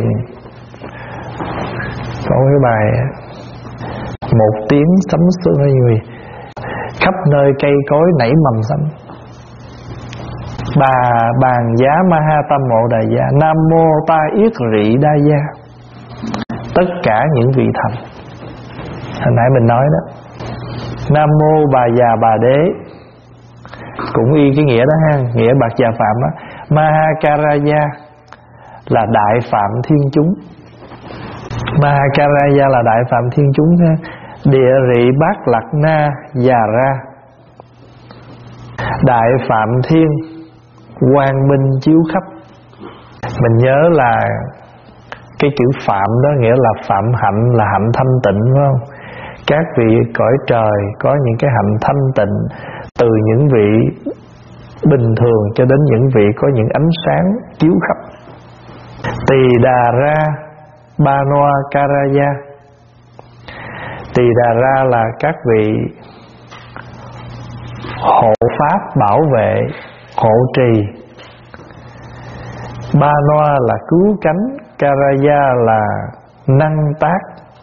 S1: có cái bài: một tiếng sấm sét người, khắp nơi cây cối nảy mầm xanh. Bà bàn giá ma ha tâm mộ đà gia, nam mô ta yết rị đa gia. Tất cả những vị thành. Hồi nãy mình nói đó, nam mô bà già bà đế, cũng y cái nghĩa đó ha, nghĩa bạc già phạm đó. Mahakaraya là đại phạm thiên chúng. Mahakaraya là đại phạm thiên chúng ha. Địa rị bát lạc na già ra, đại phạm thiên quang minh chiếu khắp. Mình nhớ là cái chữ phạm đó nghĩa là phạm hạnh, là hạnh thanh tịnh, phải không? Các vị cõi trời có những cái hạnh thanh tịnh, từ những vị bình thường cho đến những vị có những ánh sáng chiếu khắp. Tỳ đà ra Banoa Karaya. Tỳ đà ra là các vị hộ pháp, bảo vệ, hộ trì. Banoa là cứu cánh, Karaya là năng tác.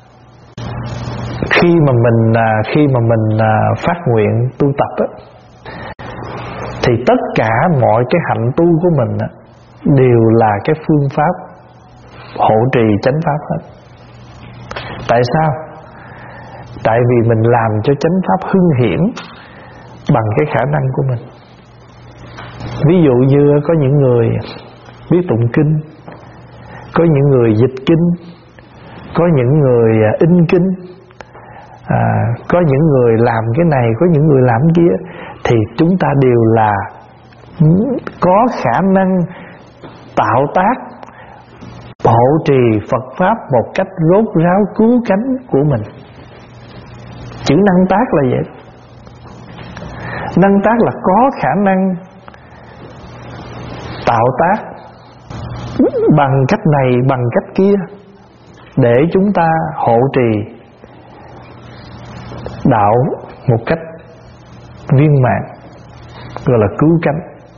S1: Khi mà mình khi mà mình phát nguyện tu tập á, thì tất cả mọi cái hạnh tu của mình á, đều là cái phương pháp hộ trì chánh pháp hết. Tại sao? Tại vì mình làm cho chánh pháp hưng hiển bằng cái khả năng của mình. Ví dụ như có những người biết tụng kinh, có những người dịch kinh, có những người in kinh, à, có những người làm cái này, có những người làm cái kia, thì chúng ta đều là có khả năng tạo tác hộ trì Phật pháp một cách rốt ráo cứu cánh của mình. Chữ năng tác là vậy. Năng tác là có khả năng tạo tác bằng cách này, bằng cách kia, để chúng ta hộ trì đạo một cách viên mãn, gọi là cứu cánh.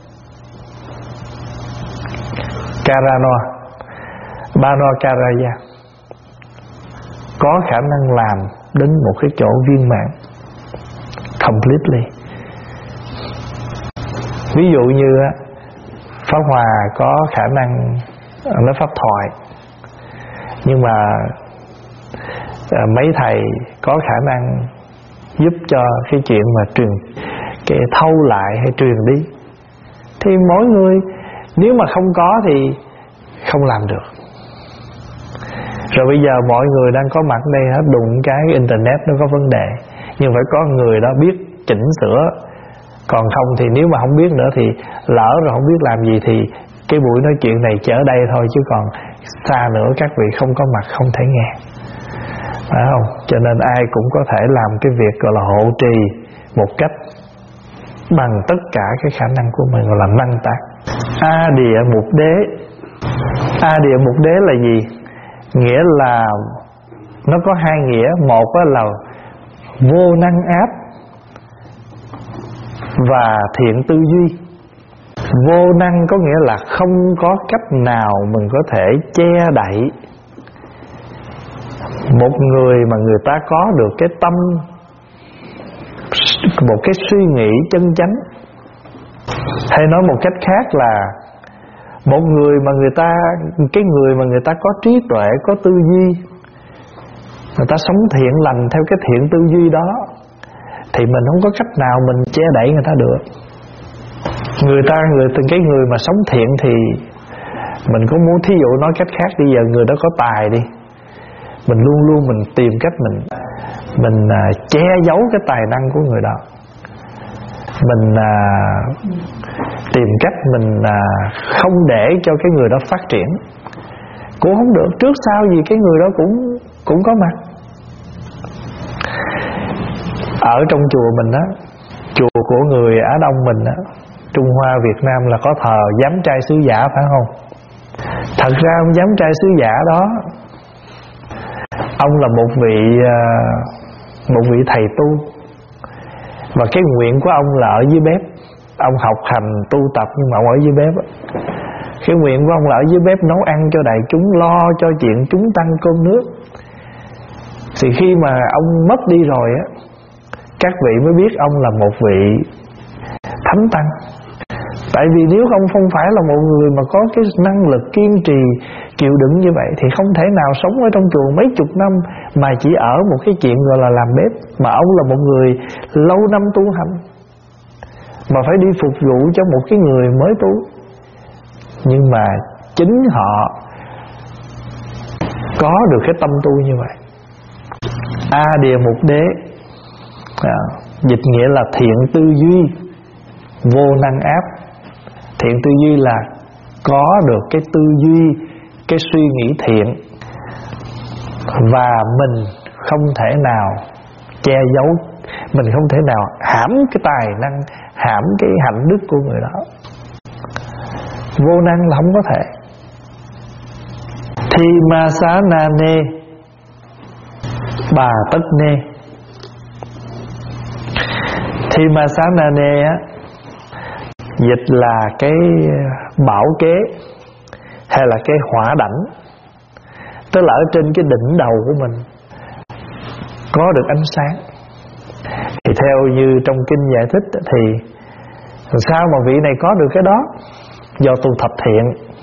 S1: Karanoa Banoa Karaya có khả năng làm đến một cái chỗ viên mãn, completely. Ví dụ như Pháp Hòa có khả năng nói pháp thoại, nhưng mà mấy thầy có khả năng giúp cho cái chuyện mà truyền, cái thâu lại hay truyền đi, thì mỗi người nếu mà không có thì không làm được. Rồi bây giờ mọi người đang có mặt đây hết, đụng cái internet nó có vấn đề, nhưng phải có người đó biết chỉnh sửa. Còn không thì nếu mà không biết nữa thì lỡ rồi không biết làm gì, thì cái buổi nói chuyện này chở đây thôi, chứ còn xa nữa các vị không có mặt không thể nghe, phải không? Cho nên ai cũng có thể làm cái việc gọi là hộ trì một cách bằng tất cả cái khả năng của mình, gọi là năng tác. A địa mục đế. A địa mục đế là gì? Nghĩa là nó có hai nghĩa. Một là vô năng áp và thiện tư duy. Vô năng có nghĩa là không có cách nào mình có thể che đậy một người mà người ta có được cái tâm, một cái suy nghĩ chân chánh. Hay nói một cách khác là một người mà người ta, cái người mà người ta có trí tuệ, có tư duy, người ta sống thiện lành theo cái thiện tư duy đó, thì mình không có cách nào mình che đậy người ta được. Người ta, người từng cái người mà sống thiện thì mình có muốn, thí dụ nói cách khác, bây giờ người đó có tài đi, mình luôn luôn mình tìm cách mình mình à, che giấu cái tài năng của người đó. Mình à, tìm cách mình à, không để cho cái người đó phát triển cũng không được. Trước sau gì cái người đó cũng cũng có mặt. Ở trong chùa mình á, chùa của người Á Đông mình á, Trung Hoa Việt Nam là có thờ giám trai sứ giả, phải không? Thật ra ông giám trai sứ giả đó, ông là một vị một vị thầy tu, và cái nguyện của ông là ở dưới bếp. Ông học hành tu tập nhưng mà ông ở dưới bếp. Cái nguyện của ông là ở dưới bếp nấu ăn cho đại chúng, lo cho chuyện chúng tăng cơm nước. Thì khi mà ông mất đi rồi á, các vị mới biết ông là một vị thánh tăng. Tại vì nếu không không phải là một người mà có cái năng lực kiên trì chịu đựng như vậy, thì không thể nào sống ở trong chùa mấy chục năm mà chỉ ở một cái chuyện gọi là làm bếp. Mà ông là một người lâu năm tu hành, mà phải đi phục vụ cho một cái người mới tu. Nhưng mà chính họ có được cái tâm tu như vậy. A Địa Mục Đế à, dịch nghĩa là thiện tư duy vô năng áp. Thiện tư duy là có được cái tư duy, cái suy nghĩ thiện, và mình không thể nào che giấu, mình không thể nào hãm cái tài năng, hãm cái hạnh đức của người đó. Vô năng là không có thể. Thi ma xá na nê bà tất nê. Thi ma xá na nê á, dịch là cái bảo kế hay là cái hỏa đảnh, tức là ở trên cái đỉnh đầu của mình có được ánh sáng. Thì theo như trong kinh giải thích thì sao mà vị này có được cái đó? Do tu thập thiện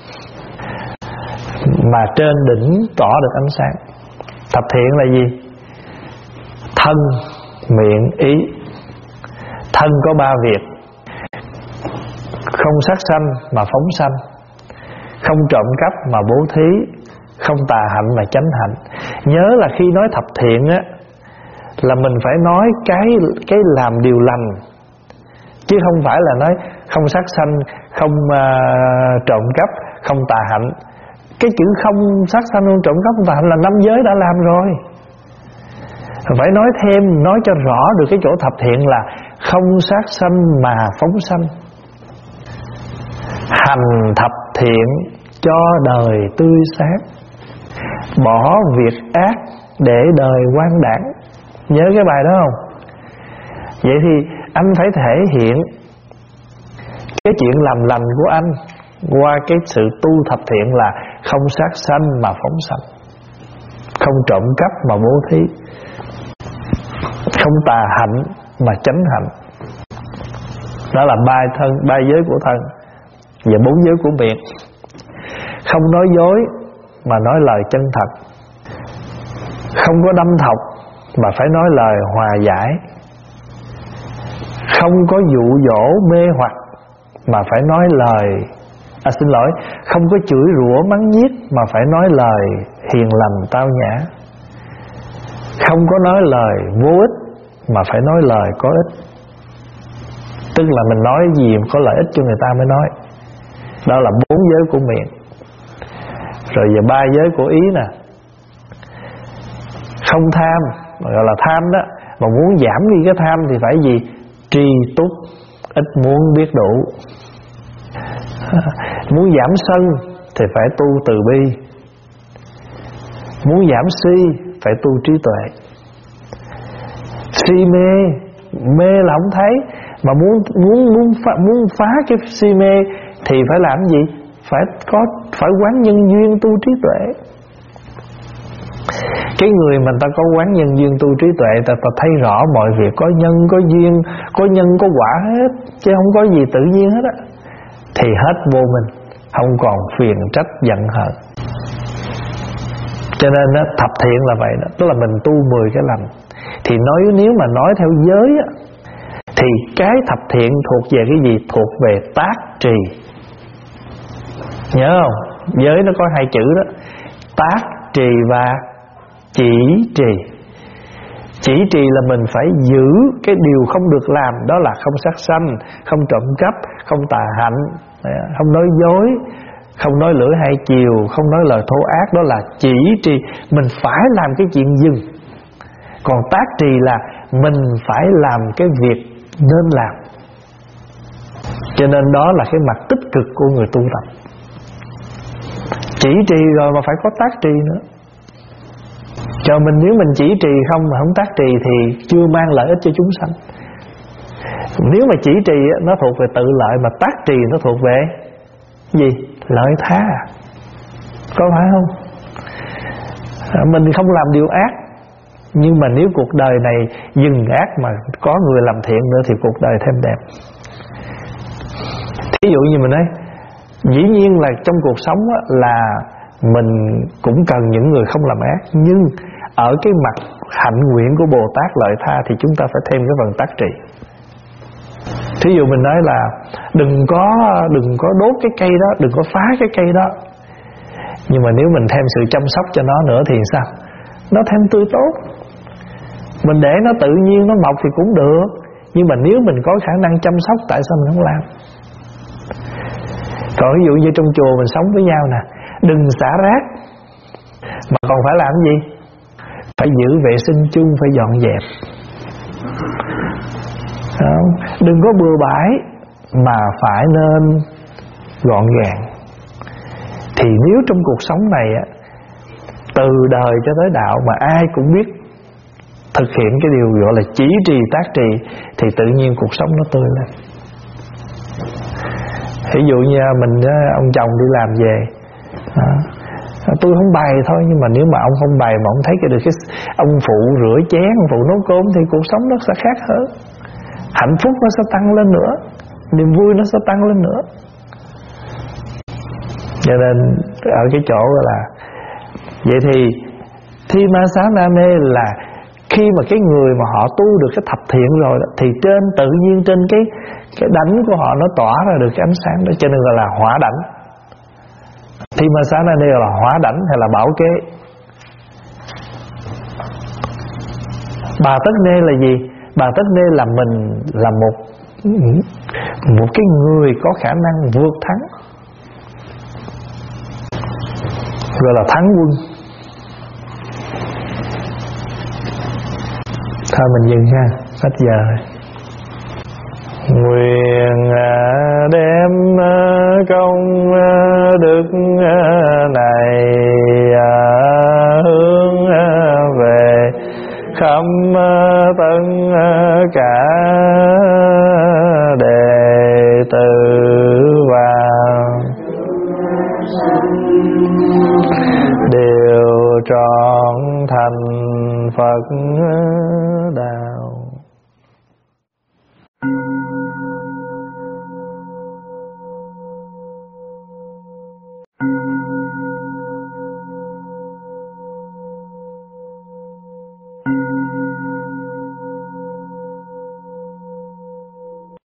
S1: mà trên đỉnh tỏ được ánh sáng. Thập thiện là gì? Thân, miệng, ý. Thân có ba việc: không sát sanh mà phóng sanh, không trộm cắp mà bố thí, không tà hạnh mà chánh hạnh. Nhớ là khi nói thập thiện á, là mình phải nói cái cái làm điều lành, chứ không phải là nói không sát sanh, không uh, trộm cắp, không tà hạnh. Cái chữ không sát sanh, không trộm cắp, không tà hạnh là năm giới đã làm rồi. Phải nói thêm, nói cho rõ được cái chỗ thập thiện là không sát sanh mà phóng sanh, hành thập thiện cho đời tươi sáng, bỏ việc ác để đời quan đảng. Nhớ cái bài đó không? Vậy thì anh phải thể hiện cái chuyện làm lành của anh qua cái sự tu thập thiện là không sát sanh mà phóng sanh, không trộm cắp mà bố thí, không tà hạnh mà chánh hạnh. Đó là ba thân, ba giới của thân và bốn giới của miệng. Không nói dối mà nói lời chân thật, không có đâm thọc mà phải nói lời hòa giải, không có dụ dỗ mê hoặc mà phải nói lời à xin lỗi không có chửi rủa mắng nhiếc mà phải nói lời hiền lành tao nhã, không có nói lời vô ích mà phải nói lời có ích. Tức là mình nói gì có lợi ích cho người ta mới nói. Đó là bốn giới của miệng. Rồi về ba giới của ý nè. Không tham, gọi là tham đó. Mà muốn giảm đi cái tham thì phải gì? Tri túc, ít muốn biết đủ. Muốn giảm sân thì phải tu từ bi. Muốn giảm si phải tu trí tuệ. Si mê, mê là không thấy, mà muốn muốn muốn phá, muốn phá cái si mê thì phải làm gì? Phải có phải quán nhân duyên tu trí tuệ. Cái người mà ta có quán nhân duyên tu trí tuệ, ta, ta thấy rõ mọi việc có nhân có duyên, có nhân có quả hết, chứ không có gì tự nhiên hết á. Thì hết vô mình, không còn phiền trách giận hờn. Cho nên đó, thập thiện là vậy đó. Tức là mình tu mười cái lành. Thì nói nếu mà nói theo giới á, thì cái thập thiện thuộc về cái gì? Thuộc về tác trì. Nhớ không? Giới nó có hai chữ đó, tác trì và chỉ trì. Chỉ trì là mình phải giữ cái điều không được làm, đó là không sát sanh, không trộm cắp, không tà hạnh, không nói dối, không nói lưỡi hai chiều, không nói lời thô ác. Đó là chỉ trì. Mình phải làm cái chuyện dừng. Còn tác trì là mình phải làm cái việc nên làm. Cho nên đó là cái mặt tích cực của người tu tập. Chỉ trì rồi mà phải có tác trì nữa. Cho mình nếu mình chỉ trì không mà không tác trì thì chưa mang lợi ích cho chúng sanh. Nếu mà chỉ trì nó thuộc về tự lợi, mà tác trì nó thuộc về gì? Lợi tha. Có phải không? Mình không làm điều ác, nhưng mà nếu cuộc đời này dừng ác mà có người làm thiện nữa thì cuộc đời thêm đẹp. Thí dụ như mình nói, dĩ nhiên là trong cuộc sống là mình cũng cần những người không làm ác, nhưng ở cái mặt hạnh nguyện của Bồ Tát lợi tha thì chúng ta phải thêm cái phần tác trì. Thí dụ mình nói là đừng có đừng có đốt cái cây đó, đừng có phá cái cây đó. Nhưng mà nếu mình thêm sự chăm sóc cho nó nữa thì sao? Nó thêm tươi tốt. Mình để nó tự nhiên nó mọc thì cũng được, nhưng mà nếu mình có khả năng chăm sóc, tại sao mình không làm? Còn ví dụ như trong chùa mình sống với nhau nè, đừng xả rác, mà còn phải làm gì? Phải giữ vệ sinh chung, phải dọn dẹp. Không? Đừng có bừa bãi, mà phải nên gọn gàng. Thì nếu trong cuộc sống này á, từ đời cho tới đạo mà ai cũng biết thực hiện cái điều gọi là chỉ trì tác trì, thì tự nhiên cuộc sống nó tươi lên. Ví dụ như mình, ông chồng đi làm về, đó, tôi không bày thôi, nhưng mà nếu mà ông không bày mà ông thấy cái được cái ông phụ rửa chén, ông phụ nấu cơm, thì cuộc sống nó sẽ khác hơn. Hạnh phúc nó sẽ tăng lên nữa, niềm vui nó sẽ tăng lên nữa. Cho nên ở cái chỗ là vậy thì Thimasanane là khi mà cái người mà họ tu được cái thập thiện rồi đó, thì trên tự nhiên trên cái cái đảnh của họ nó tỏa ra được cái ánh sáng đó, cho nên gọi là hỏa đảnh. Thimasanane là hỏa đảnh hay là bảo kế. Bà Tất Nê là gì? Bà Tất Nê là mình là một một cái người có khả năng vượt thắng, gọi là thắng quân. Thôi mình dừng ha, hết giờ rồi. Nguyện đem công đức này hướng về khắp tất cả đệ tử và đều trọn thành Phật.